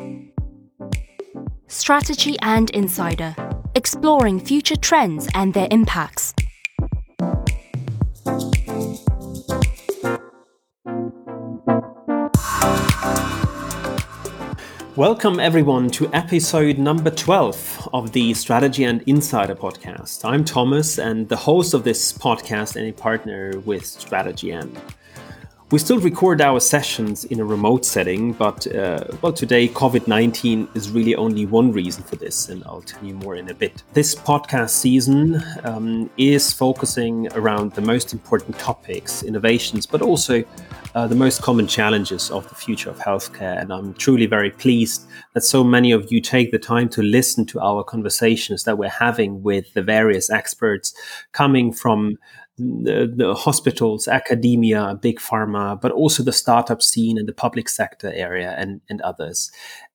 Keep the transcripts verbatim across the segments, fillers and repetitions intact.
Strategy and Insider, exploring future trends and their impacts. Welcome everyone to episode number twelve of the Strategy and Insider podcast. I'm Thomas and the host of this podcast and a partner with Strategy N. We still record our sessions in a remote setting, but uh, well, today COVID nineteen is really only one reason for this, and I'll tell you more in a bit. This podcast season um, is focusing around the most important topics, innovations, but also uh, the most common challenges of the future of healthcare. And I'm truly very pleased that so many of you take the time to listen to our conversations that we're having with the various experts coming from The, the hospitals, academia, big pharma, but also the startup scene and the public sector area and, and others.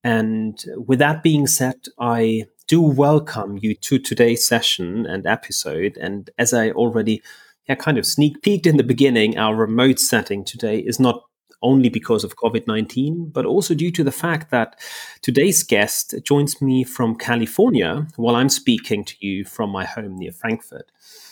And with that being said, I do welcome you to today's session and episode. And as I already yeah, kind of sneak peeked in the beginning, our remote setting today is not only because of COVID nineteen, but also due to the fact that today's guest joins me from California while I'm speaking to you from my home near Frankfurt.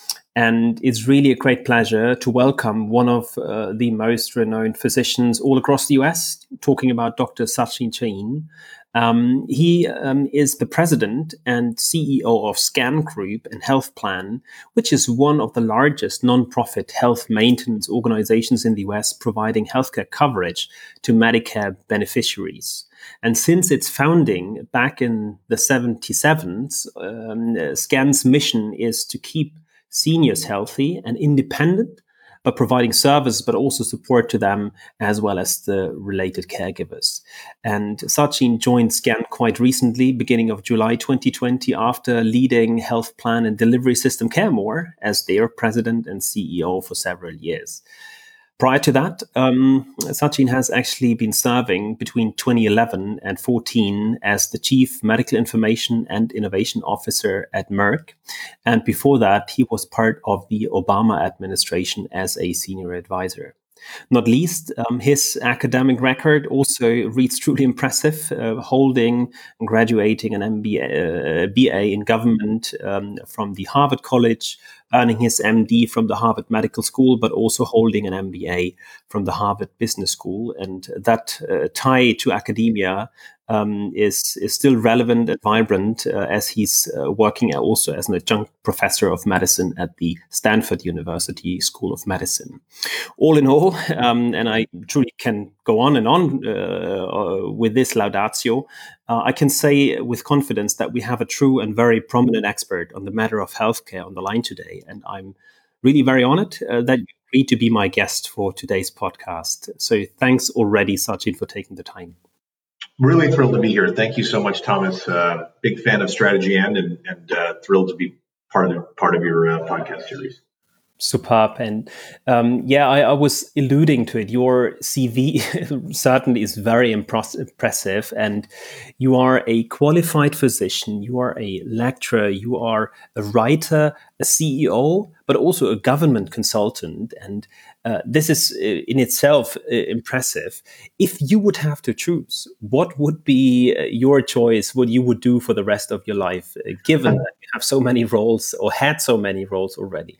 And it's really a great pleasure to welcome one of uh, the most renowned physicians all across the U S, talking about Doctor Sachin Jain. Um, he um, is the president and C E O of SCAN Group and Health Plan, which is one of the largest non-profit health maintenance organizations in the U S, providing healthcare coverage to Medicare beneficiaries. And since its founding back in the seventy-sevens, um, SCAN's mission is to keep seniors healthy and independent, but providing service, but also support to them as well as the related caregivers. And Sachin joined SCAN quite recently, beginning of July twenty twenty, after leading Health Plan and Delivery System CareMore as their president and C E O for several years. Prior to that, um, Sachin has actually been serving between twenty eleven and fourteen as the Chief Medical Information and Innovation Officer at Merck. And before that, he was part of the Obama administration as a senior advisor. Not least, um, his academic record also reads truly impressive, uh, holding and graduating an M B A, uh, B A in government um, from the Harvard College, earning his M D from the Harvard Medical School, but also holding an M B A from the Harvard Business School. And that uh, tie to academia um, is, is still relevant and vibrant uh, as he's uh, working also as an adjunct professor of medicine at the Stanford University School of Medicine. All in all, um, and I truly can go on and on uh, uh, with this laudatio, uh, I can say with confidence that we have a true and very prominent expert on the matter of healthcare on the line today. And I'm really very honored uh, that you agreed to be my guest for today's podcast. So thanks already, Sachin, for taking the time. Really thrilled to be here. Thank you so much, Thomas. Uh, big fan of Strategy N and, and uh, thrilled to be part of part of your uh, podcast series. Superb. And um, yeah, I, I was alluding to it. Your C V certainly is very impros- impressive. And you are a qualified physician, you are a lecturer, you are a writer, a C E O, but also a government consultant. And uh, this is uh, in itself uh, impressive. If you would have to choose, what would be uh, your choice, what you would do for the rest of your life, uh, given that you have so many roles or had so many roles already?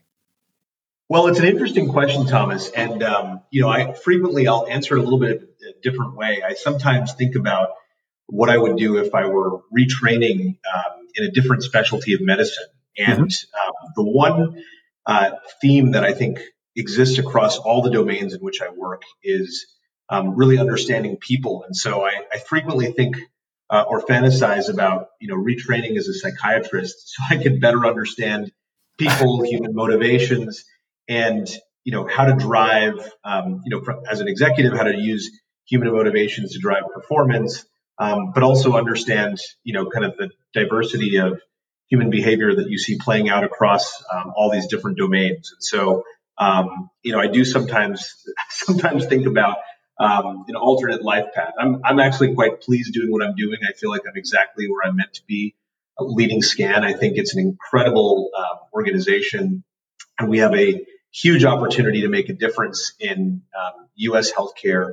Well, it's an interesting question, Thomas. And, um, you know, I frequently I'll answer it a little bit a different way. I sometimes think about what I would do if I were retraining um, in a different specialty of medicine. And mm-hmm. um, the one uh, theme that I think exists across all the domains in which I work is um, really understanding people. And so I, I frequently think uh, or fantasize about, you know, retraining as a psychiatrist so I could better understand people, human motivations, and, you know, how to drive, um, you know, as an executive, how to use human motivations to drive performance, um, but also understand, you know, kind of the diversity of human behavior that you see playing out across um, all these different domains. And so, um, you know, I do sometimes, sometimes think about um, an alternate life path. I'm, I'm actually quite pleased doing what I'm doing. I feel like I'm exactly where I'm meant to be, uh, leading SCAN. I think it's an incredible uh, organization, and we have a huge opportunity to make a difference in um, U S healthcare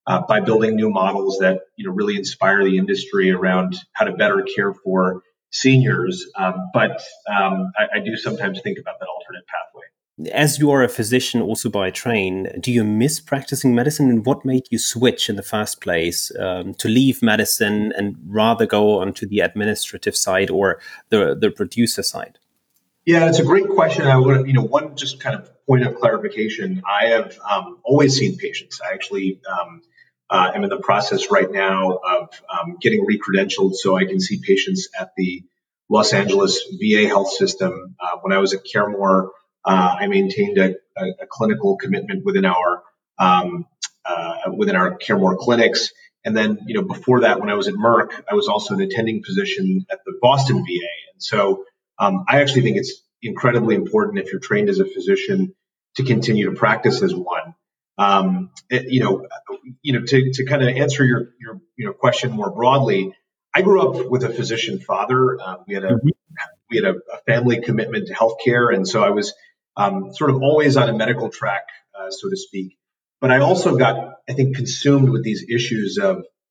uh, by building new models that, you know, really inspire the industry around how to better care for seniors. Um, but um, I, I do sometimes think about that alternate pathway. As you are a physician also by train, do you miss practicing medicine, and what made you switch in the first place um, to leave medicine and rather go onto the administrative side or the, the producer side? Yeah, it's a great question. I would, you know, one just kind of point of clarification. I have um, always seen patients. I actually um, uh, am in the process right now of um, getting recredentialed so I can see patients at the Los Angeles V A health system. Uh, when I was at CareMore, uh, I maintained a, a, a clinical commitment within our um, uh, within our CareMore clinics. And then, you know, before that, when I was at Merck, I was also an attending physician at the Boston V A. And so Um, I actually think it's incredibly important if you're trained as a physician to continue to practice as one. Um, it, you know, you know, to, to kind of answer your, your, you know, question more broadly, I grew up with a physician father. Uh, we had a, we had a, a family commitment to healthcare. And so I was um, sort of always on a medical track, uh, so to speak. But I also got, I think, consumed with these issues of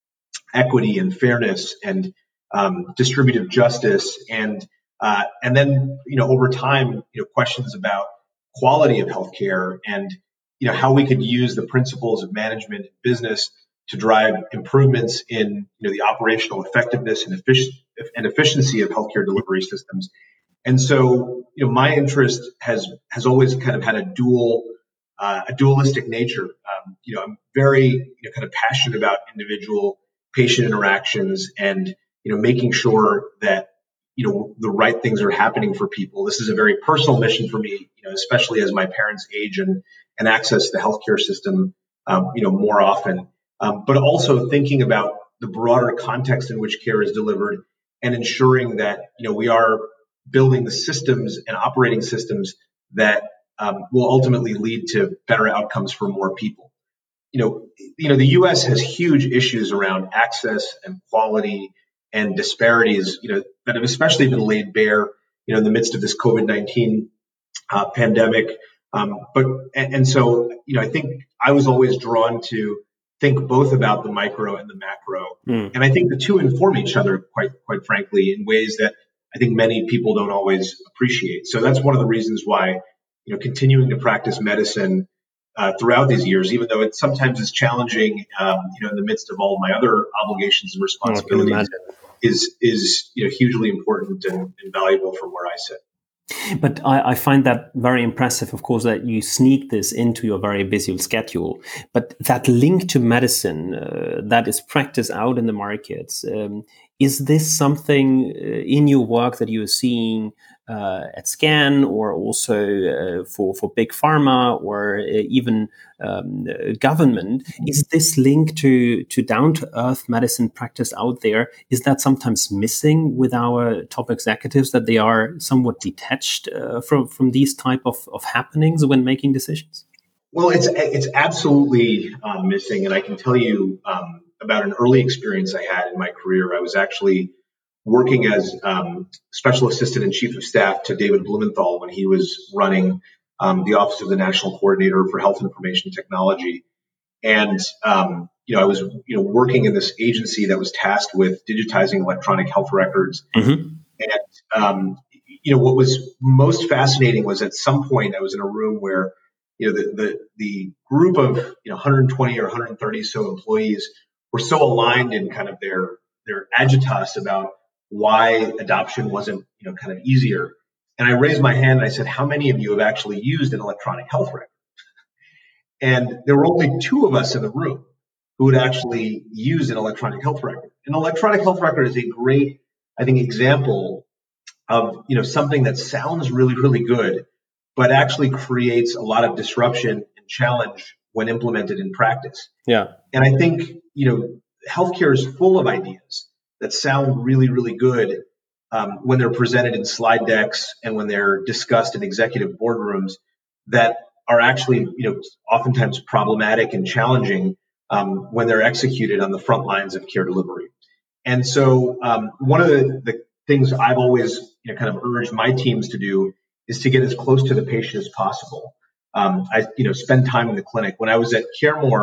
equity and fairness and um, distributive justice and Uh, and then, you know, over time, you know, questions about quality of healthcare and, you know, how we could use the principles of management and business to drive improvements in, you know, the operational effectiveness and, effic- and efficiency of healthcare delivery systems. And so, you know, my interest has has always kind of had a dual, uh, a dualistic nature. Um, you know, I'm very, you know, kind of passionate about individual patient interactions and, you know, making sure that, you know, the right things are happening for people. This is a very personal mission for me, you know, especially as my parents age and, and access the healthcare system, um, you know, more often. Um, but also thinking about the broader context in which care is delivered and ensuring that, you know, we are building the systems and operating systems that um, will ultimately lead to better outcomes for more people. You know, you know, the U S has huge issues around access and quality and disparities, you know, that have especially been laid bare, you know, in the midst of this COVID nineteen uh, pandemic. Um, but and, and so, you know, I think I was always drawn to think both about the micro and the macro, mm. and I think the two inform each other quite, quite frankly, in ways that I think many people don't always appreciate. So that's one of the reasons why, you know, continuing to practice medicine uh, throughout these years, even though it sometimes is challenging, um, you know, in the midst of all of my other obligations and responsibilities. Is is you know hugely important and, and valuable from where I sit. But I, I find that very impressive, of course, that you sneak this into your very busy schedule. But that link to medicine uh, that is practiced out in the markets, um, is this something in your work that you are seeing uh, at SCAN or also uh, for, for big pharma or uh, even um, government? Is this link to, to down-to-earth medicine practice out there, is that sometimes missing with our top executives, that they are somewhat detached uh, from, from these type of, of happenings when making decisions? Well, it's it's absolutely um, missing. And I can tell you um, about an early experience I had in my career. I was actually working as um, special assistant and chief of staff to David Blumenthal when he was running um, the Office of the National Coordinator for Health Information Technology. And, um, you know, I was, you know, working in this agency that was tasked with digitizing electronic health records. Mm-hmm. And, um, you know, what was most fascinating was at some point I was in a room where, you know, the, the, the group of, you know, one hundred twenty or one hundred thirty so employees were so aligned in kind of their, their agitas about why adoption wasn't, you know, kind of easier. And I raised my hand and I said, how many of you have actually used an electronic health record? And there were only two of us in the room who would actually use an electronic health record. An electronic health record is a great, I think, example of, you know, something that sounds really, really good, but actually creates a lot of disruption and challenge when implemented in practice. Yeah. And I think, you know, healthcare is full of ideas that sound really, really good um, when they're presented in slide decks and when they're discussed in executive boardrooms that are actually, you know, oftentimes problematic and challenging um, when they're executed on the front lines of care delivery. And so um, one of the, the things I've always, you know, kind of urged my teams to do is to get as close to the patient as possible. Um, I, you know, spend time in the clinic. When I was at CareMore,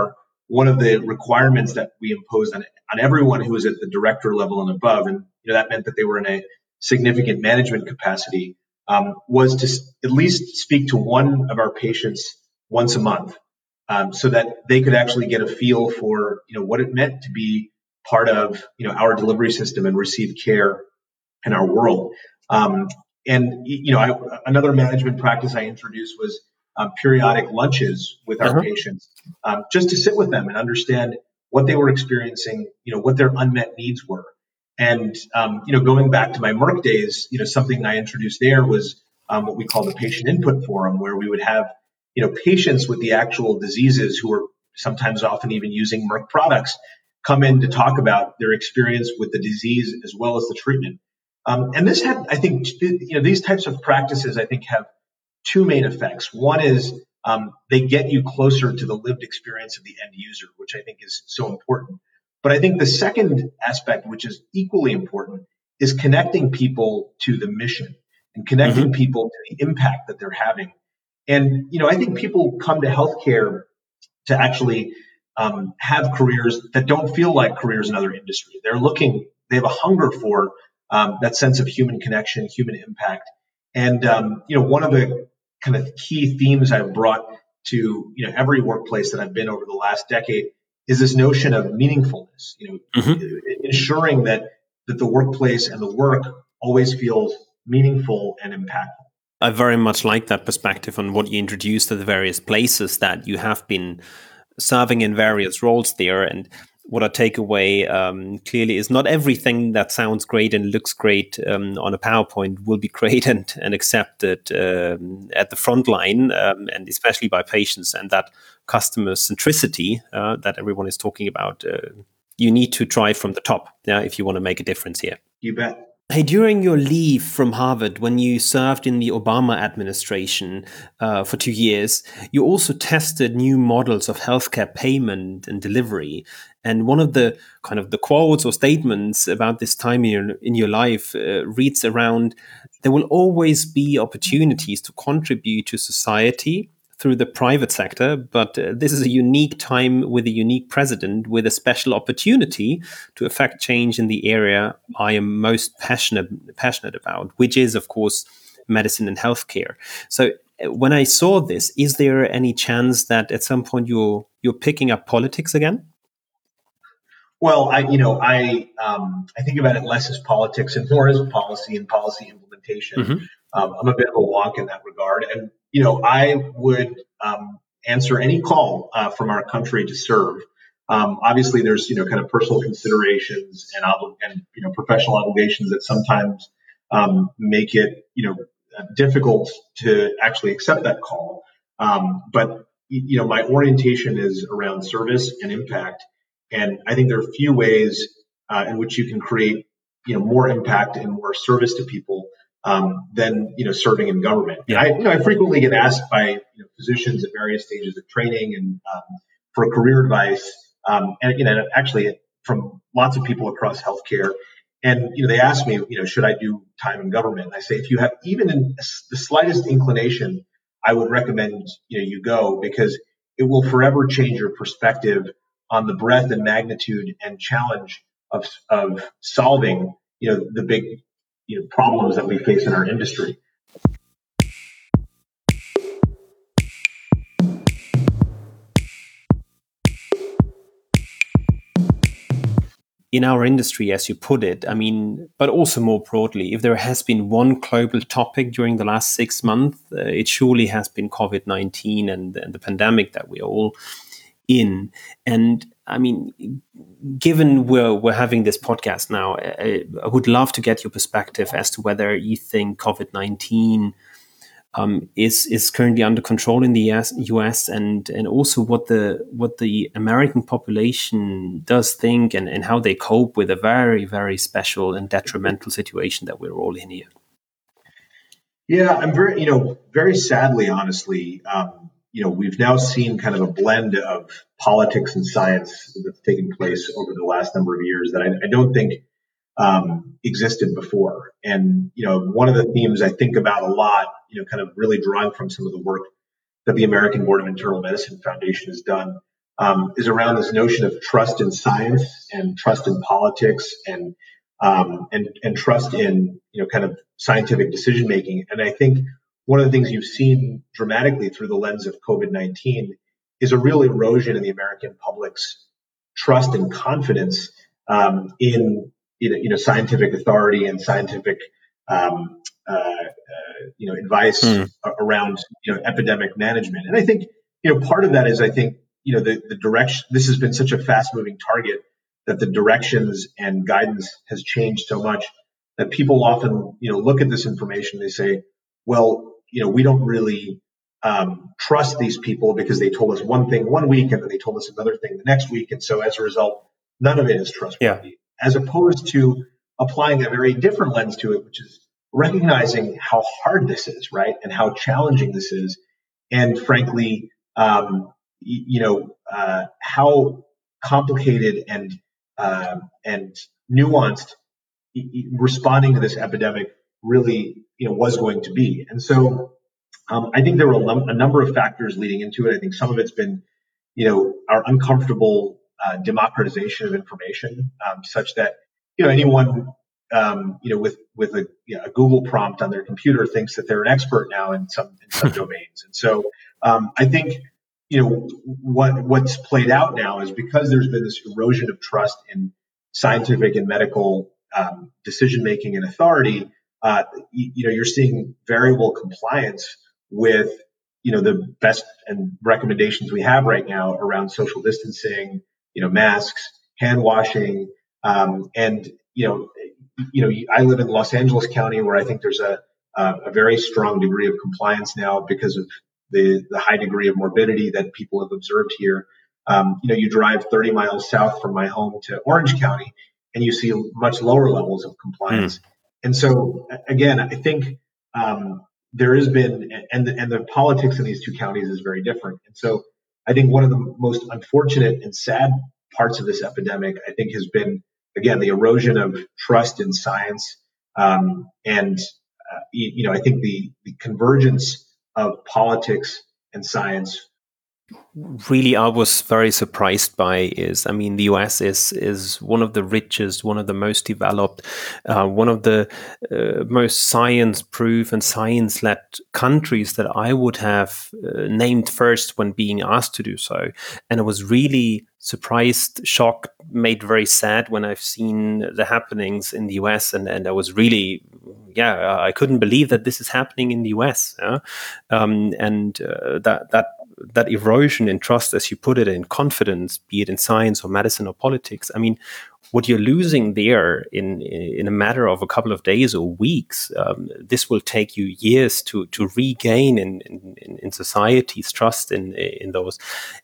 one of the requirements that we imposed on, on everyone who was at the director level and above, and you know, that meant that they were in a significant management capacity, um, was to s- at least speak to one of our patients once a month, um, so that they could actually get a feel for, you know, what it meant to be part of, you know, our delivery system and receive care in our world. Um, and, you know, I, another management practice I introduced was um, periodic lunches with our Uh-huh. patients, um, just to sit with them and understand what they were experiencing, you know, what their unmet needs were. And, um, you know, going back to my Merck days, you know, something I introduced there was um, what we call the patient input forum, where we would have, you know, patients with the actual diseases who were sometimes often even using Merck products come in to talk about their experience with the disease as well as the treatment. Um, and this had, I think, you know, these types of practices, I think, have two main effects. One is um, they get you closer to the lived experience of the end user, which I think is so important. But I think the second aspect, which is equally important, is connecting people to the mission and connecting Mm-hmm. people to the impact that they're having. And, you know, I think people come to healthcare to actually um, have careers that don't feel like careers in other industries. They're looking, they have a hunger for um, that sense of human connection, human impact. And, um, you know, one of the kind of key themes I've brought to, you know, every workplace that I've been over the last decade is this notion of meaningfulness, you know, Mm-hmm. ensuring that, that the workplace and the work always feels meaningful and impactful. I very much like that perspective on what you introduced to the various places that you have been serving in various roles there. And what I take away um, clearly is not everything that sounds great and looks great um, on a PowerPoint will be great and, and accepted um, at the front line, um, and especially by patients. And that customer centricity uh, that everyone is talking about, uh, you need to try from the top, yeah, if you want to make a difference here. You bet. Hey, during your leave from Harvard, when you served in the Obama administration uh, for two years, you also tested new models of healthcare payment and delivery. And one of the kind of the quotes or statements about this time in your, in your life uh, reads around, there will always be opportunities to contribute to society through the private sector, but uh, this is a unique time with a unique president with a special opportunity to affect change in the area I am most passionate passionate about, which is, of course, medicine and healthcare. So, uh, when I saw this, is there any chance that at some point you're you're picking up politics again? Well, I, you know, I, um, I think about it less as politics and more as policy and policy implementation. Mm-hmm. Um, I'm a bit of a wonk in that regard, and you know, I would um, answer any call uh, from our country to serve. Um, obviously, there's you know, kind of personal considerations and obli- and you know, professional obligations that sometimes um, make it you know uh, difficult to actually accept that call. Um, but you know, my orientation is around service and impact. And I think there are few ways uh, in which you can create, you know, more impact and more service to people um, than, you know, serving in government. And Yeah. I, you know, I frequently get asked by you know, physicians at various stages of training and um, for career advice, um, and you know, actually from lots of people across healthcare. And you know, they ask me, you know, should I do time in government? And I say, if you have even in the slightest inclination, I would recommend you know you go because it will forever change your perspective on the breadth and magnitude and challenge of, of solving, you know, the big, you know, problems that we face in our industry. In our industry, as you put it, I mean, but also more broadly, if there has been one global topic during the last six months, uh, it surely has been COVID nineteen and, and the pandemic that we're all in. And I mean, given we're, we're having this podcast now, I, I would love to get your perspective as to whether you think COVID nineteen Um, is is currently under control in the U S and and also what the what the American population does think and, and how they cope with a very, very special and detrimental situation that we're all in here. Yeah, I'm very, you know, very sadly, honestly, um, you know, we've now seen kind of a blend of politics and science that's taken place over the last number of years that I, I don't think um, existed before. And, you know, one of the themes I think about a lot, you know, kind of really drawing from some of the work that the American Board of Internal Medicine Foundation has done, um, is around this notion of trust in science and trust in politics and um, and and trust in you know kind of scientific decision making. And I think one of the things you've seen dramatically through the lens of COVID nineteen is a real erosion in the American public's trust and confidence um, in you know, you know scientific authority and scientific um, uh, uh, you know advice Mm. around you know epidemic management. And I think you know part of that is I think you know the, the direction. This has been such a fast moving target that the directions and guidance has changed so much that people often you know look at this information and they say, well, you know we don't really um, trust these people because they told us one thing one week and then they told us another thing the next week, and so as a result, none of it is trustworthy. Yeah. As opposed to applying a very different lens to it, which is recognizing how hard this is, right, and how challenging this is, and frankly, um, y- you know, uh, how complicated and uh, and nuanced y- y- responding to this epidemic really, you know, was going to be. And so, um, I think there were a, num- a number of factors leading into it. I think some of it's been, you know, our uncomfortable uh, democratization of information, um, such that you know anyone um, you know with with a, you know, a Google prompt on their computer thinks that they're an expert now in some in some domains. And so um, I think you know what what's played out now is because there's been this erosion of trust in scientific and medical um, decision making and authority. Uh, you, you know, you're seeing variable compliance with you know the best and recommendations we have right now around social distancing, you know, masks, hand washing, um, and you know, you know, I live in Los Angeles County, where I think there's a a, a very strong degree of compliance now because of the the high degree of morbidity that people have observed here. Um, you know, you drive thirty miles south from my home to Orange County, and you see much lower levels of compliance. Mm. And so, again, I think um, there has been, and the, and the politics in these two counties is very different. And so, I think one of the most unfortunate and sad parts of this epidemic, I think, has been, again, the erosion of trust in science. Um, and, uh, you, you know, I think the, the convergence of politics and science. Really, I was very surprised by is, I mean, the U S is is one of the richest, one of the most developed, uh, one of the uh, most science-proof and science-led countries that I would have uh, named first when being asked to do so. And I was really surprised, shocked, made very sad when I've seen the happenings in the U S. And, and I was really, yeah, I couldn't believe that this is happening in the U S. Yeah? Um, and uh, that that. that erosion in trust, as you put it, in confidence, be it in science or medicine or politics. I mean, what you're losing there in in a matter of a couple of days or weeks, um, this will take you years to to regain in in, in society's trust in in those.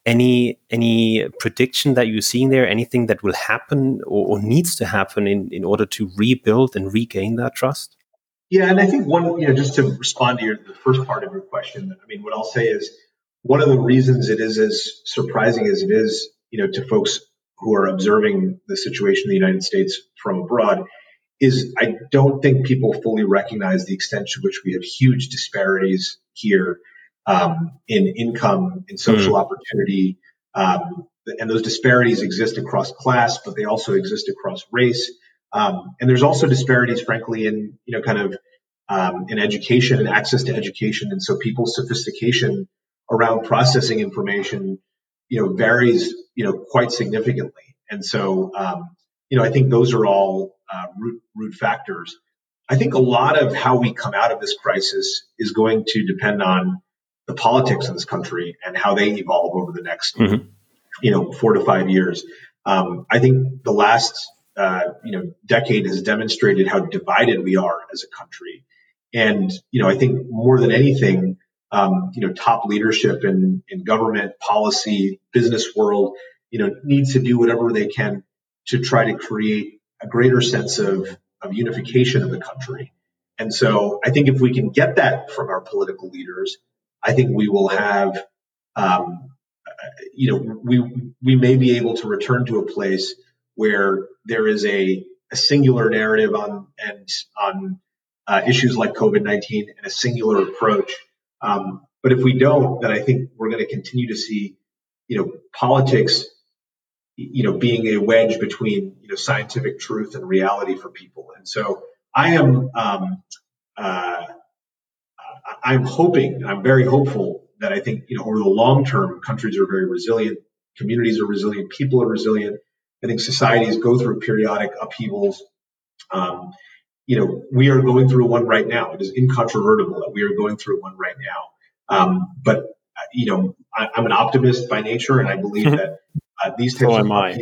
Any any prediction that you're seeing there? Anything that will happen or, or needs to happen in in order to rebuild and regain that trust? Yeah, and I think one, you know, just to respond to your the first part of your question, I mean, what I'll say is one of the reasons it is as surprising as it is, you know, to folks who are observing the situation in the United States from abroad is I don't think people fully recognize the extent to which we have huge disparities here um, in income, in social Mm. opportunity, um, and those disparities exist across class, but they also exist across race. Um, and there's also disparities, frankly, in you know, kind of um, in education and access to education, and so people's sophistication around processing information, you know, varies, you know, quite significantly. And so, um, you know, I think those are all uh, root, root factors. I think a lot of how we come out of this crisis is going to depend on the politics of this country and how they evolve over the next, Mm-hmm. you know, four to five years. Um, I think the last, uh, you know, decade has demonstrated how divided we are as a country. And, you know, I think more than anything, um, you know, top leadership in, in government, policy, business world, you know, needs to do whatever they can to try to create a greater sense of, of unification of the country. And so I think if we can get that from our political leaders, I think we will have, um, you know, we we may be able to return to a place where there is a, a singular narrative on and on uh, issues like COVID nineteen and a singular approach. Um, but if we don't, then I think we're going to continue to see you know, politics, you know, being a wedge between, you know, scientific truth and reality for people. And so I am, um, uh, I'm hoping, I'm very hopeful that I think, you know, over the long term, countries are very resilient, communities are resilient, people are resilient. I think societies go through periodic upheavals. Um, you know, we are going through one right now. It is incontrovertible that we are going through one right now. Um, but, you know, I, I'm an optimist by nature, and I believe that uh, these types So of am I.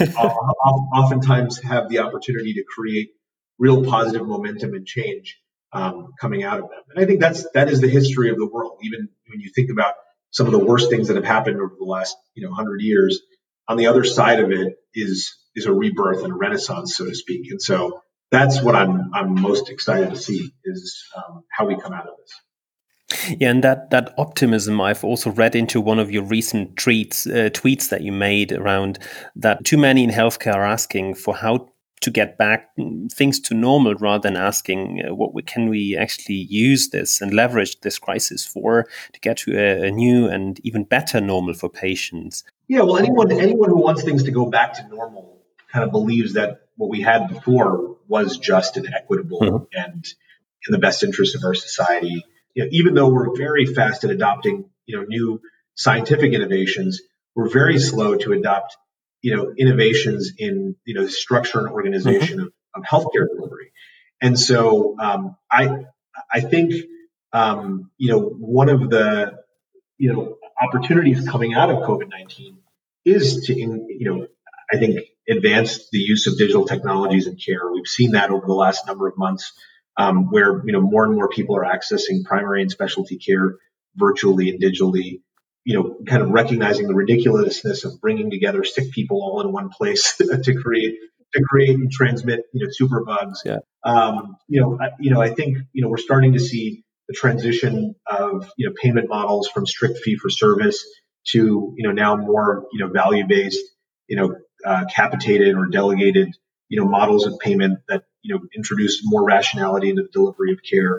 oftentimes have the opportunity to create real positive momentum and change um, coming out of them. And I think that's that is the history of the world. Even when you think about some of the worst things that have happened over the last, you know, hundred years, on the other side of it is is a rebirth and a renaissance, so to speak. And so that's what I'm I'm most excited to see is um, how we come out of this. Yeah, and that, that optimism I've also read into one of your recent tweets, uh, tweets that you made around that too many in healthcare are asking for how to get back things to normal rather than asking uh, what we, can we actually use this and leverage this crisis for to get to a, a new and even better normal for patients. Yeah, well, anyone anyone who wants things to go back to normal kind of believes that what we had before was just and equitable mm-hmm. and in the best interest of our society. You know, even though we're very fast at adopting, you know, new scientific innovations, we're very slow to adopt, you know, innovations in, you know, structure and organization mm-hmm. of, of healthcare delivery. And so um, I I think, um, you know, one of the, you know, opportunities coming out of COVID nineteen is to, you know, I think advance the use of digital technologies in care. We've seen that over the last number of months. Um, where, you know, more and more people are accessing primary and specialty care virtually and digitally, you know, kind of recognizing the ridiculousness of bringing together sick people all in one place to create, to create and transmit, you know, superbugs. Yeah. Um, you know, I, you know, I think, you know, we're starting to see the transition of, you know, payment models from strict fee for service to, you know, now more, you know, value-based, you know, uh, capitated or delegated, you know, models of payment that, you know, introduce more rationality into the delivery of care.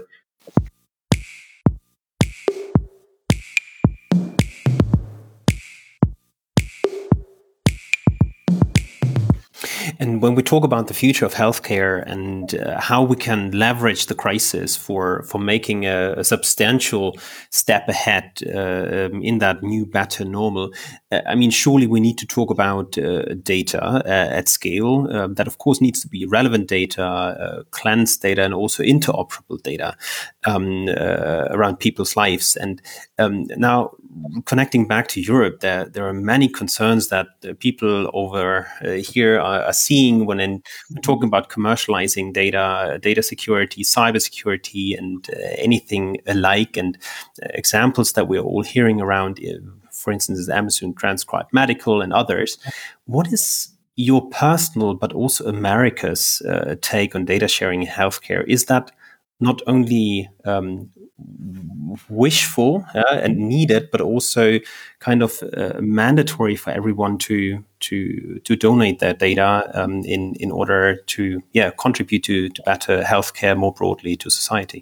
And when we talk about the future of healthcare and uh, how we can leverage the crisis for for making a, a substantial step ahead uh, um, in that new, better normal, uh, I mean, surely we need to talk about uh, data uh, at scale. Um, that, of course, needs to be relevant data, uh, cleansed data, and also interoperable data um, uh, around people's lives. And um, now, connecting back to Europe, there there are many concerns that uh, people over uh, here are, are seeing when in, when talking about commercializing data, data security, cybersecurity, and uh, anything alike. And uh, examples that we're all hearing around, uh, for instance, is Amazon Transcribe Medical and others. What is your personal, but also America's uh, take on data sharing in healthcare? Is that not only um, wishful uh, and needed, but also kind of uh, mandatory for everyone to to to donate their data um, in in order to yeah contribute to, to better healthcare more broadly to society?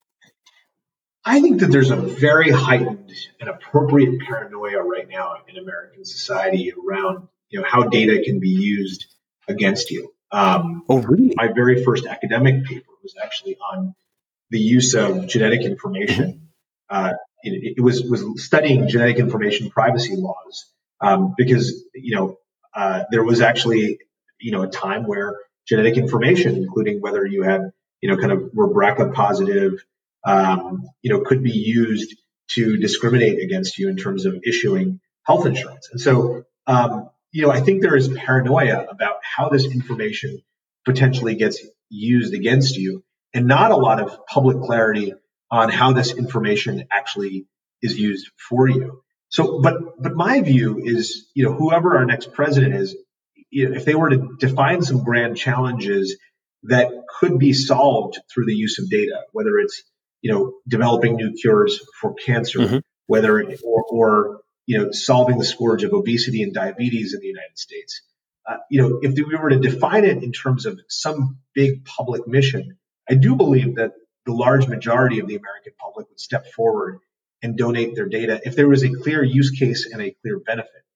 I think that there's a very heightened and appropriate paranoia right now in American society around, you know, how data can be used against you. Um, oh, really? My very first academic paper was actually on the use of genetic information. Uh, it, it was was studying genetic information privacy laws um, because you know uh, there was actually you know a time where genetic information, including whether you had you know kind of were B R C A positive, um, you know could be used to discriminate against you in terms of issuing health insurance. And so um, you know I think there is paranoia about how this information potentially gets used against you, and not a lot of public clarity on how this information actually is used for you. So, but but my view is, you know, whoever our next president is, you know, if they were to define some grand challenges that could be solved through the use of data, whether it's, you know, developing new cures for cancer, mm-hmm. whether or, or you know, solving the scourge of obesity and diabetes in the United States, uh, you know, if we were to define it in terms of some big public mission, I do believe that the large majority of the American public would step forward and donate their data if there was a clear use case and a clear benefit.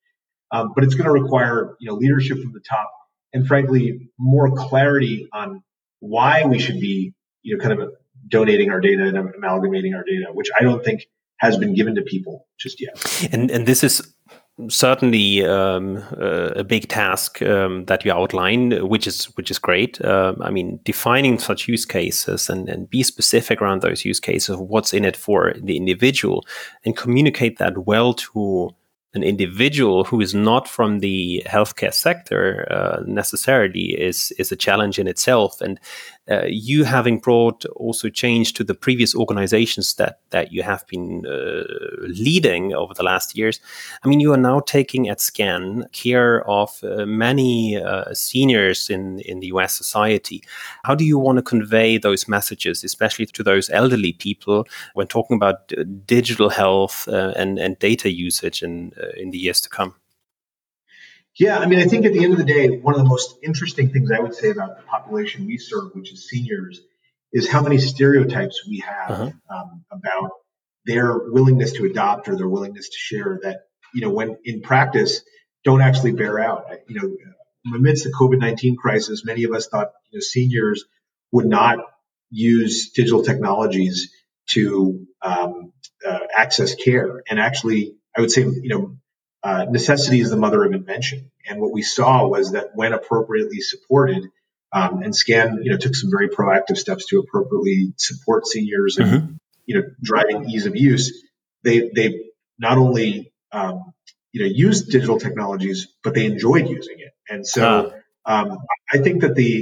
Um, but it's going to require, you know, leadership from the top, and frankly, more clarity on why we should be, you know, kind of donating our data and amalgamating our data, which I don't think has been given to people just yet. And and this is certainly um, a big task um, that you outline, which is which is great. Um, I mean, defining such use cases and, and be specific around those use cases, what's in it for the individual, and communicate that well to an individual who is not from the healthcare sector uh, necessarily is is a challenge in itself. And uh, you having brought also change to the previous organizations that that you have been uh, leading over the last years. I mean, you are now taking at Scan care of uh, many uh, seniors in in the U S society. How do you want to convey those messages, especially to those elderly people, when talking about uh, digital health uh, and and data usage and uh, in the years to come? Yeah, I mean, I think at the end of the day, one of the most interesting things I would say about the population we serve, which is seniors, is how many stereotypes we have uh-huh. um, about their willingness to adopt or their willingness to share that, you know, when in practice don't actually bear out. You know, amidst the COVID nineteen crisis, many of us thought, you know, seniors would not use digital technologies to um, uh, access care. And actually, I would say, you know, Uh, necessity is the mother of invention. And what we saw was that when appropriately supported, um, and Scan, you know, took some very proactive steps to appropriately support seniors and, mm-hmm. you know, driving ease of use, they, they not only, um, you know, used digital technologies, but they enjoyed using it. And so, um, I think that the,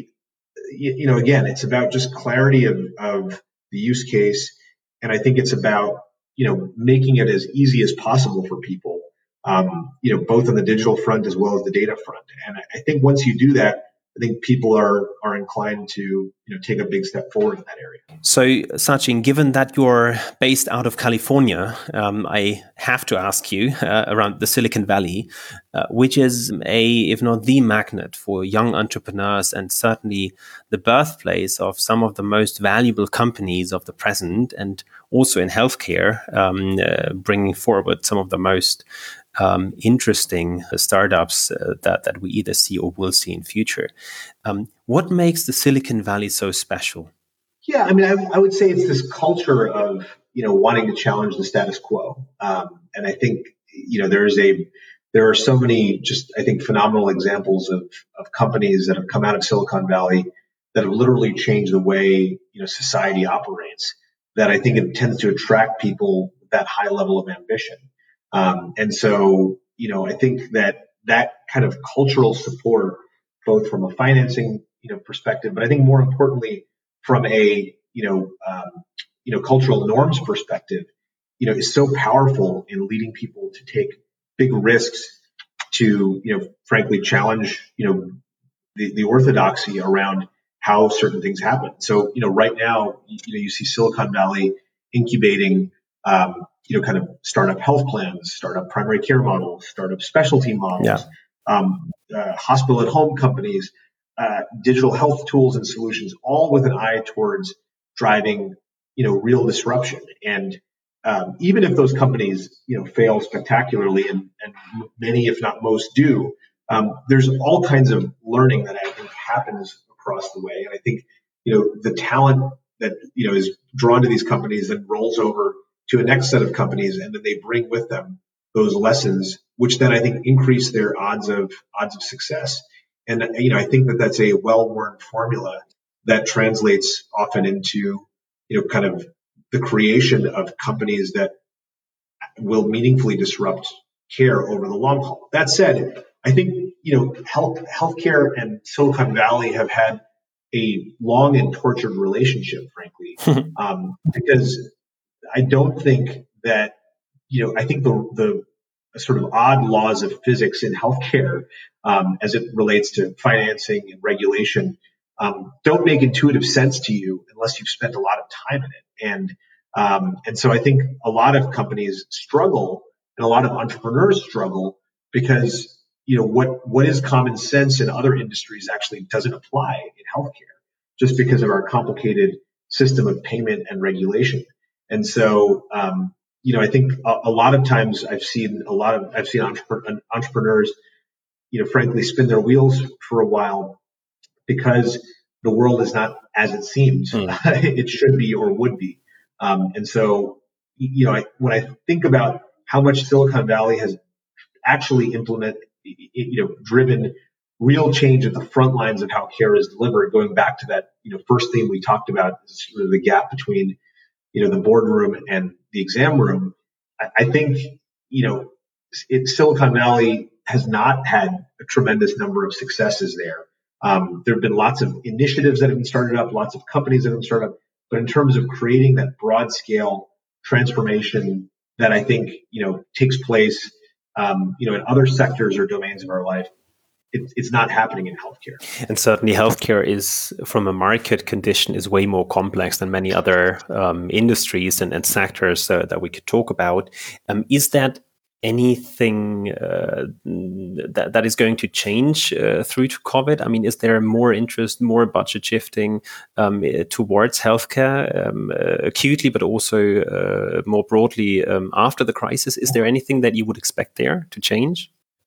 you know, again, it's about just clarity of, of the use case. And I think it's about, you know, making it as easy as possible for people. Um, you know, both on the digital front as well as the data front. And I, I think once you do that, I think people are are inclined to, you know, take a big step forward in that area. So, Sachin, given that you're based out of California, um, I have to ask you uh, around the Silicon Valley, uh, which is a, if not the magnet for young entrepreneurs and certainly the birthplace of some of the most valuable companies of the present, and also in healthcare, um, uh, bringing forward some of the most Um, interesting uh, startups uh, that that we either see or will see in future. Um, what makes the Silicon Valley so special? Yeah, I mean, I, I would say it's this culture of, you know, wanting to challenge the status quo, um, and I think, you know, there's a there are so many just I think phenomenal examples of of companies that have come out of Silicon Valley that have literally changed the way, you know, society operates. That I think it tends to attract people with that high level of ambition. Um, and so, you know, I think that that kind of cultural support, both from a financing, you know, perspective, but I think more importantly from a, you know, um, you know, cultural norms perspective, you know, is so powerful in leading people to take big risks to, you know, frankly challenge, you know, the, the orthodoxy around how certain things happen. So, you know, right now, you know, you see Silicon Valley incubating, um, you know, kind of startup health plans, startup primary care models, startup specialty models, yeah. um, uh, hospital at home companies, uh, digital health tools and solutions, all with an eye towards driving, you know, real disruption. And um, even if those companies, you know, fail spectacularly, and, and many, if not most, do, um, there's all kinds of learning that I think happens across the way. And I think, you know, the talent that, you know, is drawn to these companies and rolls over to a next set of companies, and then they bring with them those lessons, which then I think increase their odds of odds of success. And you know, I think that that's a well-worn formula that translates often into, you know, kind of the creation of companies that will meaningfully disrupt care over the long haul. That said, I think, you know, health healthcare and Silicon Valley have had a long and tortured relationship, frankly, um, because I don't think that, you know, I think the, the sort of odd laws of physics in healthcare, um, as it relates to financing and regulation, um, don't make intuitive sense to you unless you've spent a lot of time in it. And, um, and so I think a lot of companies struggle and a lot of entrepreneurs struggle because, you know, what, what is common sense in other industries actually doesn't apply in healthcare just because of our complicated system of payment and regulation. And so, um, you know, I think a, a lot of times I've seen a lot of I've seen entrepreneur, entrepreneurs, you know, frankly, spin their wheels for a while because the world is not as it seems Mm. it should be or would be. Um, and so, you know, I, when I think about how much Silicon Valley has actually implemented, you know, driven real change at the front lines of how care is delivered, going back to that, you know, first theme we talked about, is sort of the gap between, you know, the boardroom and the exam room. I, I think, you know, it, Silicon Valley has not had a tremendous number of successes there. Um, there have been lots of initiatives that have been started up, lots of companies that have been started up, but in terms of creating that broad scale transformation that I think, you know, takes place, um, you know, in other sectors or domains of our life, it, it's not happening in healthcare. And certainly healthcare is, from a market condition, is way more complex than many other um, industries and, and sectors uh, that we could talk about. Um, is that anything uh, that, that is going to change uh, through to COVID? I mean, is there more interest, more budget shifting um, towards healthcare um, uh, acutely, but also uh, more broadly um, after the crisis? Is there anything that you would expect there to change?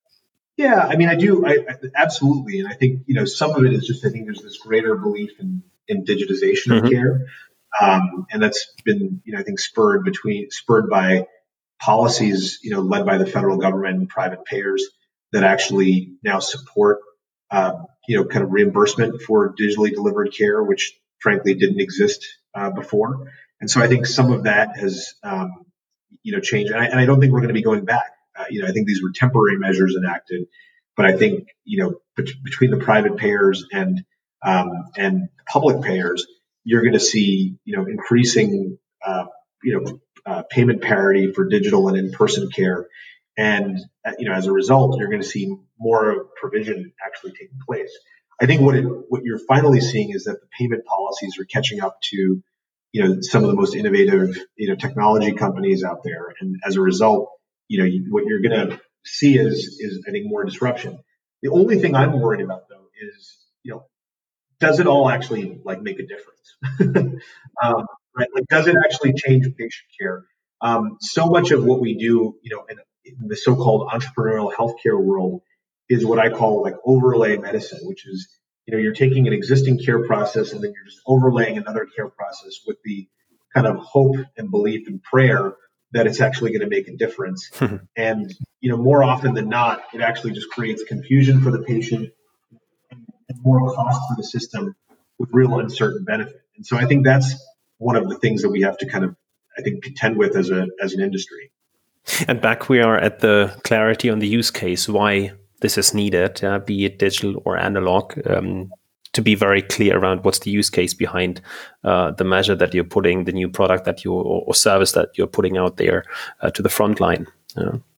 Yeah, I mean, I do, I, I, absolutely. And I think, you know, some of it is just, I think there's this greater belief in, in digitization of mm-hmm. care. Um, and that's been, you know, I think spurred between, spurred by policies, you know, led by the federal government and private payers that actually now support, uh, you know, kind of reimbursement for digitally delivered care, which frankly didn't exist uh, before. And so I think some of that has, um, you know, changed. And I, and I don't think we're going to be going back. Uh, you know, I think these were temporary measures enacted, but I think, you know, bet- between the private payers and, um, and public payers, you're going to see, you know, increasing, uh, you know, Uh, payment parity for digital and in-person care. And, uh, you know, as a result, you're going to see more provision actually taking place. I think what it, what you're finally seeing is that the payment policies are catching up to, you know, some of the most innovative, you know, technology companies out there. And as a result, you know, you, what you're going to see is, is, I think, more disruption. The only thing I'm worried about, though, is, you know, does it all actually, like, make a difference? um, Right? Like, does it actually change patient care? Um, so much of what we do, you know, in, in the so-called entrepreneurial healthcare world is what I call like overlay medicine, which is, you know, you're taking an existing care process and then you're just overlaying another care process with the kind of hope and belief and prayer that it's actually going to make a difference. And, you know, more often than not, it actually just creates confusion for the patient and, and more cost for the system with real uncertain benefit. And so I think that's one of the things that we have to kind of, I think, contend with as a as an industry. And back we are at the clarity on the use case, why this is needed, uh, be it digital or analog, um, to be very clear around what's the use case behind uh, the measure that you're putting, the new product that you or, or service that you're putting out there uh, to the front line. Uh, um,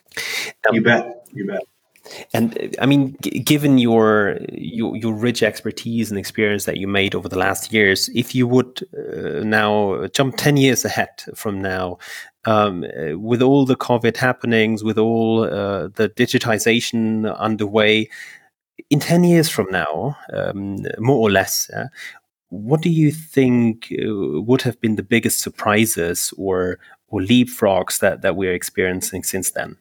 you bet, you bet. And I mean, g- given your, your your rich expertise and experience that you made over the last years, if you would uh, now jump ten years ahead from now, um, uh, with all the COVID happenings, with all uh, the digitization underway, in ten years from now, um, more or less, uh, what do you think uh, would have been the biggest surprises or or leapfrogs that that we're experiencing since then?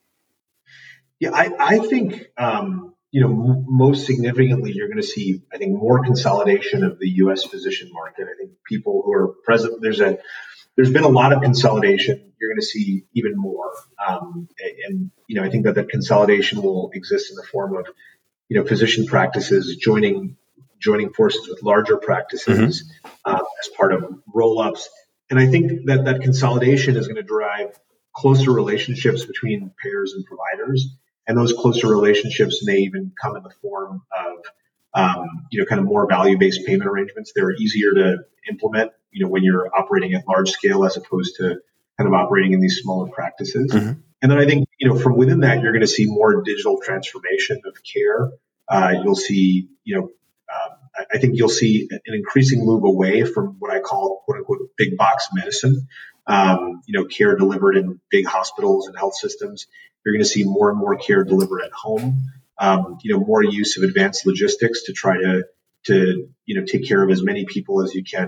Yeah, I, I think, um, you know, m- most significantly, you're going to see, I think, more consolidation of the U S physician market. I think people who are present, there's a, there's been a lot of consolidation. You're going to see even more. Um, and, and, you know, I think that that consolidation will exist in the form of, you know, physician practices joining, joining forces with larger practices mm-hmm. uh, as part of roll-ups. And I think that that consolidation is going to drive closer relationships between payers and providers. And those closer relationships may even come in the form of, um, you know, kind of more value-based payment arrangements. They're easier to implement, you know, when you're operating at large scale as opposed to kind of operating in these smaller practices. Mm-hmm. And then I think, you know, from within that, you're going to see more digital transformation of care. Uh, you'll see, you know, uh, I think you'll see an increasing move away from what I call, quote unquote, big box medicine. Um, you know, care delivered in big hospitals and health systems. You're going to see more and more care delivered at home. Um, you know, more use of advanced logistics to try to, to, you know, take care of as many people as you can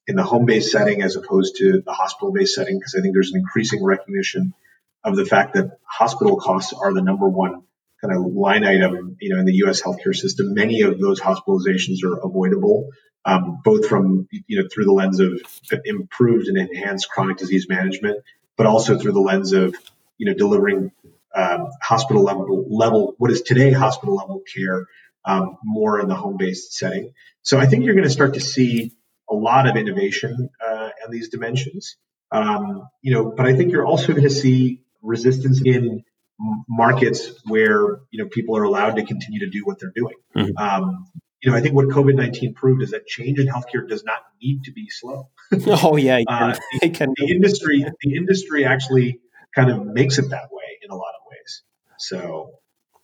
in the home-based setting as opposed to the hospital-based setting, because I think there's an increasing recognition of the fact that hospital costs are the number one kind of line item, you know, in the U S healthcare system. Many of those hospitalizations are avoidable, um, both from, you know, through the lens of improved and enhanced chronic disease management, but also through the lens of, you know, delivering um, hospital level, level, what is today hospital level care, um, more in the home-based setting. So I think you're going to start to see a lot of innovation uh, in these dimensions, um, you know, but I think you're also going to see resistance in markets where, you know, people are allowed to continue to do what they're doing. Mm-hmm. Um, you know, I think what COVID nineteen proved is that change in healthcare does not need to be slow. Oh yeah, it can, uh, it can. The industry, the industry actually kind of makes it that way in a lot of ways. So.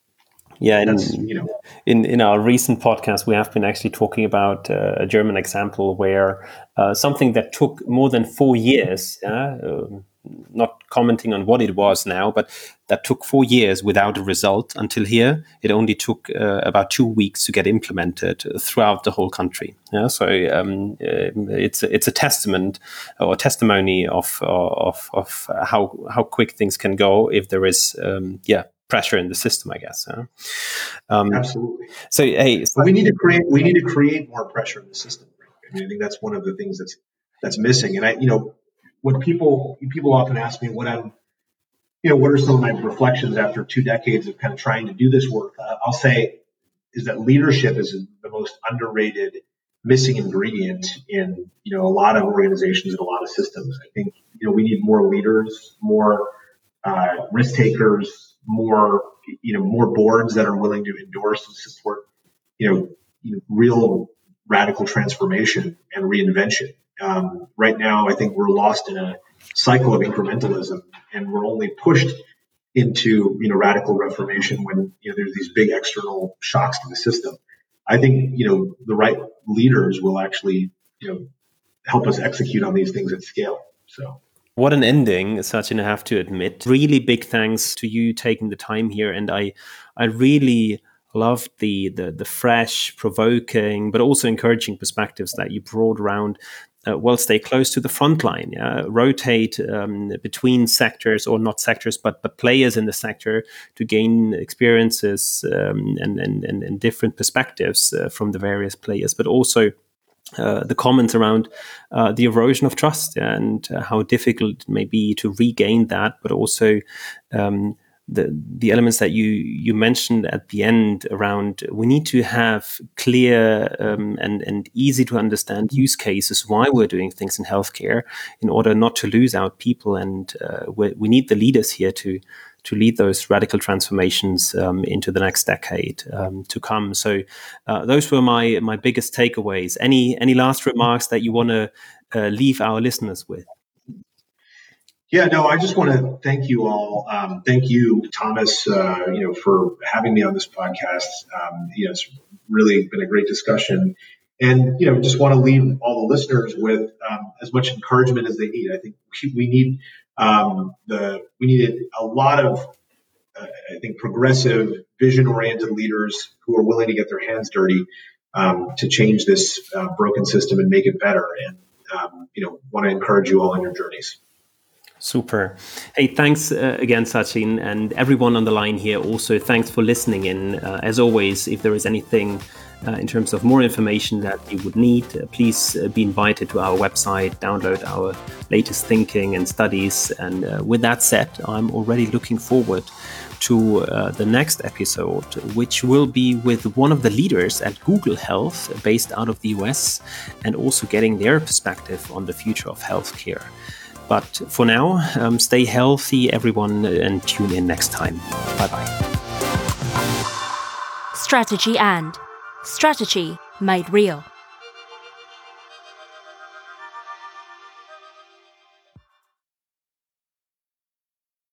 Yeah, in, you know. in in our recent podcast, we have been actually talking about uh, a German example where uh, something that took more than four years, uh, um, not commenting on what it was now, but that took four years without a result until here. It only took uh, about two weeks to get implemented throughout the whole country. Yeah, so um, uh, it's it's a testament or a testimony of of of how how quick things can go if there is um, yeah. pressure in the system, I guess. Huh? Um, Absolutely. So, hey, so we need to create we need to create more pressure in the system. I mean, I think that's one of the things that's that's missing. And I, you know, when people people often ask me what I'm, you know, what are some of my reflections after two decades of kind of trying to do this work? Uh, I'll say is that leadership is the most underrated missing ingredient in, you know, a lot of organizations and a lot of systems. I think, you know, we need more leaders, more uh, risk takers, more, you know, more boards that are willing to endorse and support, you know, you know real radical transformation and reinvention. Um, right now, I think we're lost in a cycle of incrementalism, and we're only pushed into, you know, radical reformation when, you know, there's these big external shocks to the system. I think, you know, the right leaders will actually, you know, help us execute on these things at scale. So. What an ending, Sachin, I have to admit. Really big thanks to you taking the time here. And I I really loved the the, the fresh, provoking, but also encouraging perspectives that you brought around. Uh, well, stay close to the front line, yeah? Rotate um, between sectors, or not sectors, but but players in the sector to gain experiences um, and, and, and, and different perspectives uh, from the various players, but also Uh, the comments around uh, the erosion of trust and uh, how difficult it may be to regain that, but also um, the the elements that you you mentioned at the end around we need to have clear um, and and easy to understand use cases why we're doing things in healthcare in order not to lose out people, and uh, we, we need the leaders here to to lead those radical transformations um, into the next decade um, to come. So uh, those were my my biggest takeaways. Any any last remarks that you want to uh, leave our listeners with? Yeah, no, I just want to thank you all. Um, thank you, Thomas, uh, you know, for having me on this podcast. Um, you know, it's really been a great discussion. And, you know, just want to leave all the listeners with um, as much encouragement as they need. I think we need um, the we needed a lot of, uh, I think, progressive, vision-oriented leaders who are willing to get their hands dirty um, to change this uh, broken system and make it better. And, um, you know, want to encourage you all on your journeys. Super. Hey, thanks uh, again, Sachin, and everyone on the line here also. Thanks for listening in. Uh, as always, if there is anything uh, in terms of more information that you would need, uh, please uh, be invited to our website, download our latest thinking and studies. And uh, with that said, I'm already looking forward to uh, the next episode, which will be with one of the leaders at Google Health, based out of the U S, and also getting their perspective on the future of healthcare. But for now, um, stay healthy, everyone, and tune in next time. Bye-bye. Strategy and Strategy made real.